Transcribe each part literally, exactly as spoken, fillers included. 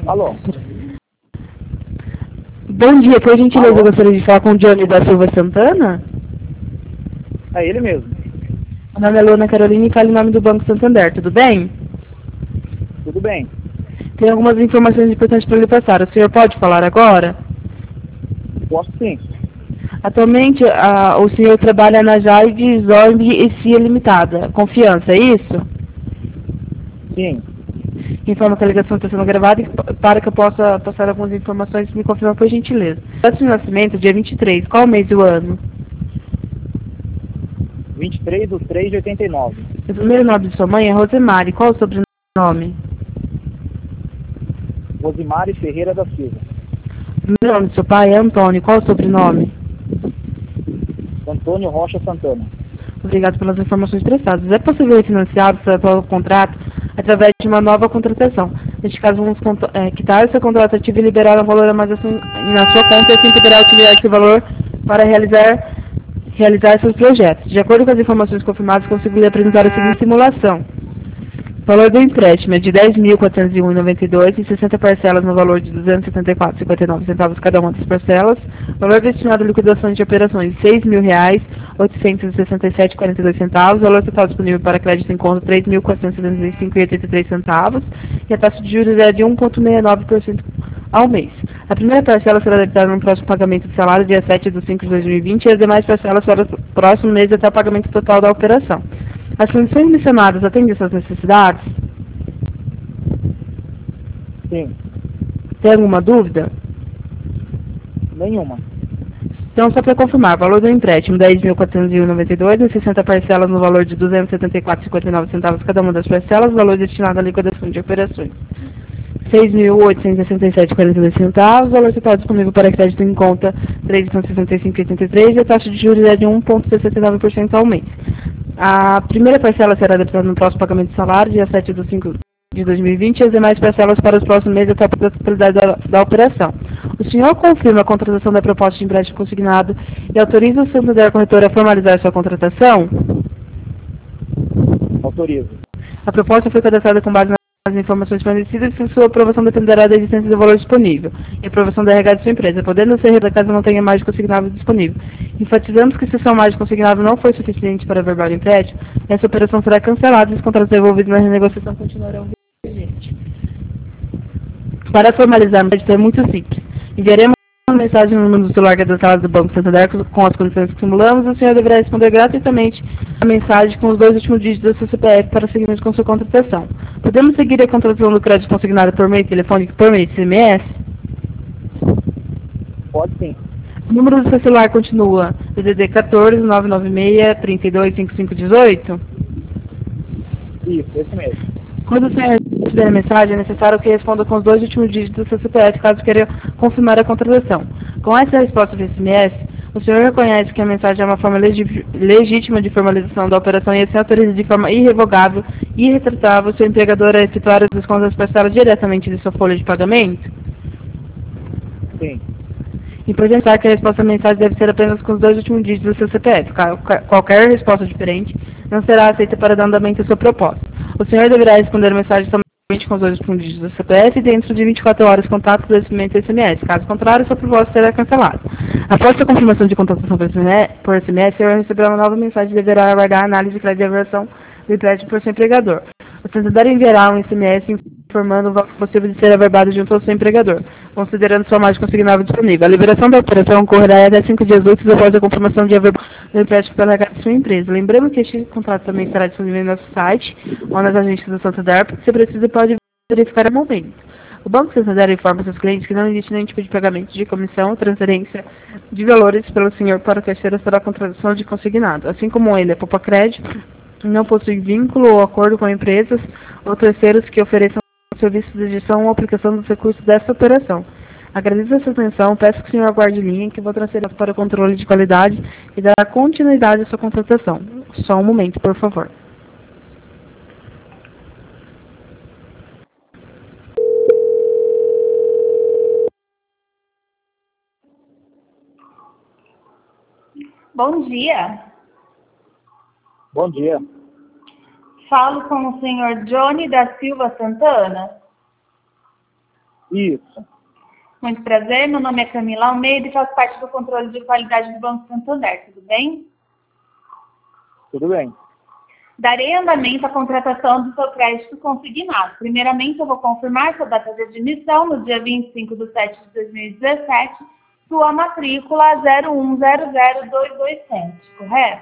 Alô? Bom dia, por gentileza, Alô? eu gostaria de falar com o Johnny da Silva Santana. É ele mesmo. Meu nome é Luana Carolina e falo em nome do Banco Santander, tudo bem? Tudo bem? Tem algumas informações importantes para lhe passar. O senhor pode falar agora? Posso sim. Atualmente, a, o senhor trabalha na Jade, Zorb e C I A Limitada. Confiança, é isso? Sim. Informa que a ligação está sendo gravada e para que eu possa passar algumas informações, me confirma por gentileza. Data de nascimento, dia vinte e três. Qual mês do ano? vinte e três de três de oitenta e nove. O primeiro nome de sua mãe é Rosemary. Qual o sobrenome? Rosimari Ferreira da Silva. O primeiro nome de seu pai é Antônio. Qual o sobrenome? Antônio Rocha Santana. Obrigado pelas informações prestadas. É possível financiar o contrato através de uma nova contratação. Neste caso, vamos é, quitar essa contrato ativo e liberar o valor a mais assim, na sua conta e assim poderá utilizar esse valor para realizar, realizar seus projetos. De acordo com as informações confirmadas, consigo lhe apresentar a seguinte simulação. O valor do empréstimo é de dez mil quatrocentos e um vírgula noventa e dois e sessenta parcelas no valor de duzentos e setenta e quatro vírgula cinquenta e nove centavos cada uma das parcelas. O valor destinado à liquidação de operações seis mil reais oitocentos e sessenta e sete vírgula quarenta e dois centavos. O valor total disponível para crédito em conta três mil quatrocentos e setenta e cinco vírgula oitenta e três centavos. E a taxa de juros é de um vírgula sessenta e nove por cento ao mês. A primeira parcela será debitada no próximo pagamento de salário, dia sete de cinco de dois mil e vinte, e as demais parcelas para o próximo mês até o pagamento total da operação. As condições mencionadas atendem essas necessidades? Sim. Tem alguma dúvida? Nenhuma. Então, só para confirmar, valor do empréstimo dez mil quatrocentos e um vírgula noventa e dois, e sessenta parcelas no valor de duzentos e setenta e quatro vírgula cinquenta e nove centavos cada uma das parcelas, valor destinado à liquidação de operações seis mil oitocentos e sessenta e sete vírgula quarenta e dois centavos, valor total disponível para crédito em conta três mil sessenta e cinco vírgula oitenta e três e a taxa de juros é de um vírgula sessenta e nove por cento ao mês. A primeira parcela será debitada no próximo pagamento de salário, dia sete de cinco de dois mil e vinte, e as demais parcelas para os próximos meses até a totalidade da, da operação. O senhor confirma a contratação da proposta de empréstimo consignado e autoriza o Santander Corretora a formalizar sua contratação? Autorizo. A proposta foi cadastrada com base nas informações fornecidas e sua aprovação dependerá da existência do valor disponível e aprovação da R H de sua empresa, podendo ser realizada caso não tenha margem consignável disponível. Enfatizamos que se sua margem consignável não for suficiente para verbar o empréstimo, essa operação será cancelada e os contratos envolvidos na renegociação continuarão vigentes. Para formalizar o empréstimo é muito simples. Enviaremos uma mensagem no número do celular que é da sala do Banco Santander com as condições que simulamos, e o senhor deverá responder gratuitamente a mensagem com os dois últimos dígitos do seu C P F para seguirmos com sua contratação. Podemos seguir a contratação do crédito consignado por meio telefônico por meio de S M S? Pode sim. O número do seu celular continua D D D quatorze, nove nove seis, trinta e dois, cinquenta e cinco dezoito? Isso, esse mesmo. Quando o senhor receber a mensagem, é necessário que responda com os dois últimos dígitos do seu C P F, caso queira confirmar a contratação. Com essa resposta do S M S, o senhor reconhece que a mensagem é uma forma legi legítima de formalização da operação e assim autoriza de forma irrevogável e irretratável o seu empregador a efetuar as descontos das parcelas diretamente de sua folha de pagamento? Sim. Importante ressaltar que a resposta à mensagem deve ser apenas com os dois últimos dígitos do seu C P F. Qualquer resposta diferente não será aceita para dar andamento à sua proposta. O senhor deverá responder a mensagem somente com os dois últimos dígitos do C P F dentro de vinte e quatro horas contato do recebimento do S M S. Caso contrário, sua proposta será cancelada. Após a confirmação de contratação por S M S, o senhor receberá uma nova mensagem e deverá aguardar a análise de crédito de avaliação do empréstimo por seu empregador. O Santander enviará um S M S informando o valor possível de ser averbado junto ao seu empregador, considerando sua margem consignável disponível. A liberação da operação ocorrerá até cinco dias úteis após a confirmação de averbado do empréstimo pela H de sua empresa. Lembrando que este contrato também estará disponível no nosso site ou nas agências do Santander, porque se precisa pode verificar a momento. O Banco Santander informa seus clientes que não existe nenhum tipo de pagamento de comissão ou transferência de valores pelo senhor para o terceiro para a contratação de consignado. Assim como ele é poupa crédito, não possui vínculo ou acordo com empresas ou terceiros que ofereçam serviços de gestão ou aplicação dos recursos dessa operação. Agradeço a sua atenção, peço que o senhor aguarde linha, que vou transferir para o controle de qualidade e dar continuidade à sua contratação. Só um momento, por favor. Bom dia. Bom dia. Falo com o senhor Johnny da Silva Santana. Isso. Muito prazer, meu nome é Camila Almeida e faço parte do controle de qualidade do Banco Santander, tudo bem? Tudo bem. Darei andamento à contratação do seu crédito consignado. Primeiramente, eu vou confirmar sua data de admissão no dia vinte e cinco de setembro de dois mil e dezessete, sua matrícula zero um zero zero dois dois sete, correto?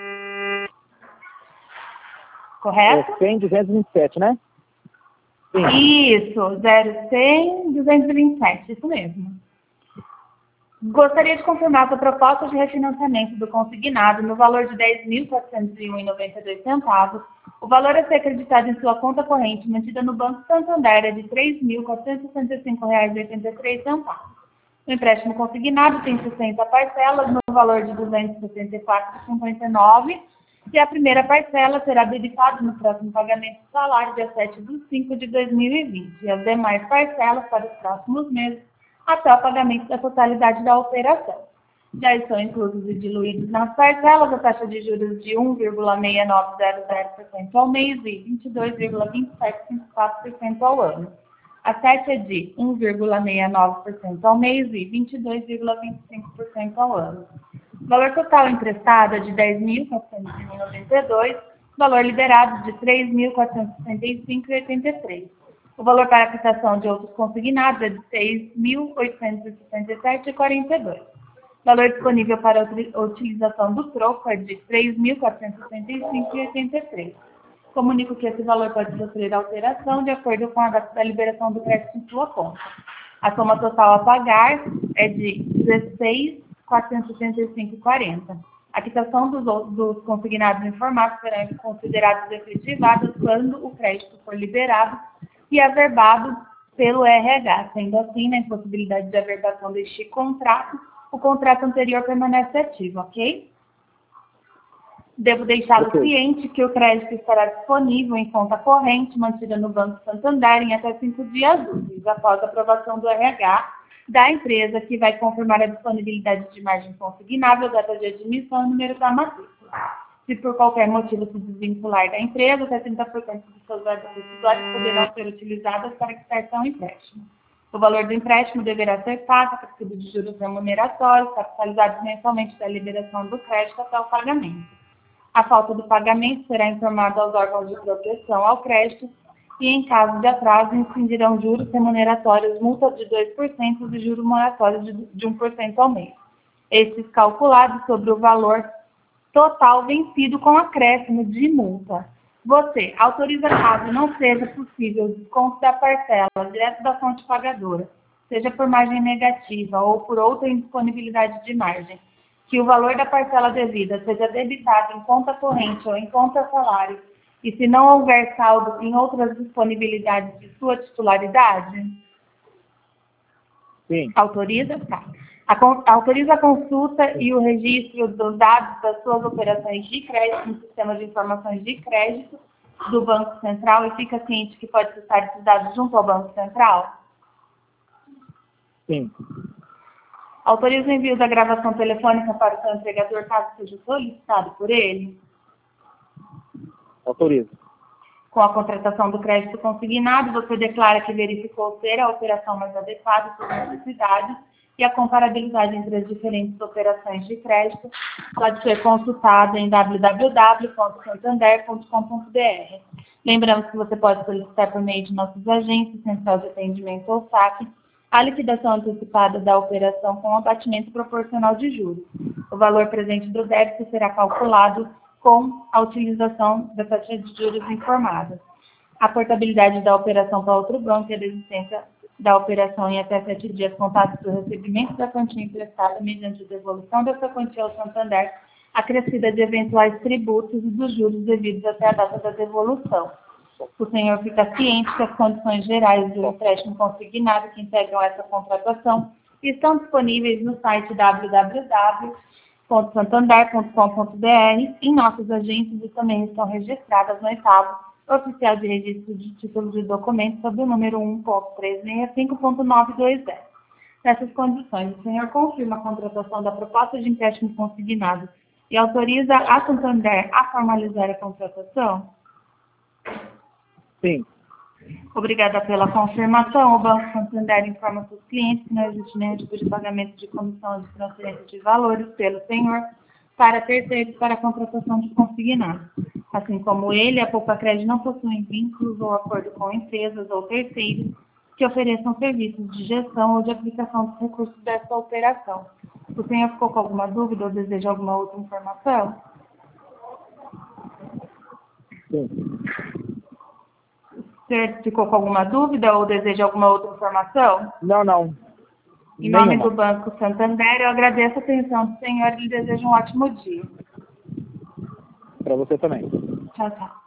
Correto? É cem, duzentos e vinte e sete, né? Sim. Isso, zero cem, duzentos e vinte e sete, isso mesmo. Gostaria de confirmar sua proposta de refinanciamento do consignado no valor de dez mil quatrocentos e um reais e noventa e dois centavos. O valor a ser acreditado em sua conta corrente mantida no Banco Santander é de três mil quatrocentos e sessenta e cinco reais e oitenta e três centavos. O empréstimo consignado tem sessenta parcelas no valor de duzentos e setenta e quatro reais e cinquenta e nove centavos e a primeira parcela será debitada no próximo pagamento do salário dia sete de cinco de dois mil e vinte e as demais parcelas para os próximos meses até o pagamento da totalidade da operação. Já estão inclusos e diluídos nas parcelas a taxa de juros de um vírgula seis nove zero zero por cento ao mês e vinte e dois vírgula vinte e sete cinquenta e quatro por cento ao ano. A taxa é de um vírgula seis nove por cento ao mês e vinte e dois vírgula vinte e cinco por cento ao ano. O valor total emprestado é de dez mil quatrocentos e noventa e dois reais, valor liberado de três mil quatrocentos e sessenta e cinco reais e oitenta e três centavos. O valor para a quitação de outros consignados é de seis mil oitocentos e sessenta e sete reais e quarenta e dois centavos. O valor disponível para a utilização do troco é de três mil quatrocentos e sessenta e cinco reais e oitenta e três centavos. Comunico que esse valor pode sofrer alteração de acordo com a data da liberação do crédito em sua conta. A soma total a pagar é de dezesseis mil quatrocentos e setenta e cinco reais e quarenta centavos. A quitação dos, dos consignados informados serão considerados efetivados quando o crédito for liberado e averbado pelo R H. Sendo assim, na impossibilidade de averbação deste contrato, o contrato anterior permanece ativo, ok? Devo deixá-lo Ok. ciente que o crédito estará disponível em conta corrente mantida no Banco Santander em até cinco dias úteis, após a aprovação do R H da empresa, que vai confirmar a disponibilidade de margem consignável, data de admissão e número da matrícula. Se por qualquer motivo se desvincular da empresa, até trinta por cento dos seus verbas residuais poderão ser utilizadas para quitar o empréstimo. O valor do empréstimo deverá ser pago, acrescido de juros remuneratórios, capitalizados mensalmente da liberação do crédito até o pagamento. A falta do pagamento será informada aos órgãos de proteção ao crédito e, em caso de atraso, incidirão juros remuneratórios, multa de dois por cento e juros moratórios de um por cento ao mês. Estes calculados sobre o valor total vencido com acréscimo de multa. Você autoriza, caso não seja possível o desconto da parcela direto da fonte pagadora, seja por margem negativa ou por outra indisponibilidade de margem, que o valor da parcela devida seja debitado em conta corrente ou em conta salário, e se não houver saldo em outras disponibilidades de sua titularidade? Sim. Autoriza? Tá. A, autoriza a consulta e o registro dos dados das suas operações de crédito no sistema de informações de crédito do Banco Central e fica ciente que pode estar esses dados junto ao Banco Central? Sim. Autoriza o envio da gravação telefônica para o seu empregador, caso seja solicitado por ele? Autoriza. Com a contratação do crédito consignado, você declara que verificou ser a operação mais adequada às suas necessidades e a comparabilidade entre as diferentes operações de crédito pode ser consultada em w w w ponto santander ponto com ponto b r. Lembramos que você pode solicitar por meio de nossas agências, central de atendimento ou saque, a liquidação antecipada da operação com abatimento proporcional de juros. O valor presente do débito será calculado com a utilização da taxa de juros informada. A portabilidade da operação para outro banco e a desistência da operação em até sete dias contados do recebimento da quantia emprestada mediante a devolução dessa quantia ao Santander, acrescida de eventuais tributos e dos juros devidos até a data da devolução. O senhor fica ciente que as condições gerais do empréstimo consignado que integram essa contratação estão disponíveis no site w w w ponto santander ponto com ponto b r, em nossas agências e também estão registradas no oitavo Oficial de Registro de Títulos de Documentos sob o número um ponto trezentos e sessenta e cinco ponto novecentos e vinte. Nessas condições, o senhor confirma a contratação da proposta de empréstimo consignado e autoriza a Santander a formalizar a contratação? Sim. Obrigada pela confirmação. O Banco Santander informa seus clientes que não existe nenhum tipo de pagamento de comissão de transferência de valores pelo senhor para terceiros para a contratação de consignado. Assim como ele, a Poupa-Cred não possui vínculos ou acordo com empresas ou terceiros que ofereçam serviços de gestão ou de aplicação dos recursos dessa operação. O senhor ficou com alguma dúvida ou deseja alguma outra informação? Sim. O senhor ficou com alguma dúvida ou deseja alguma outra informação? Não, não. Em nome Nenhuma. do Banco Santander, eu agradeço a atenção do senhor e lhe desejo um ótimo dia. Para você também. Tchau, tchau.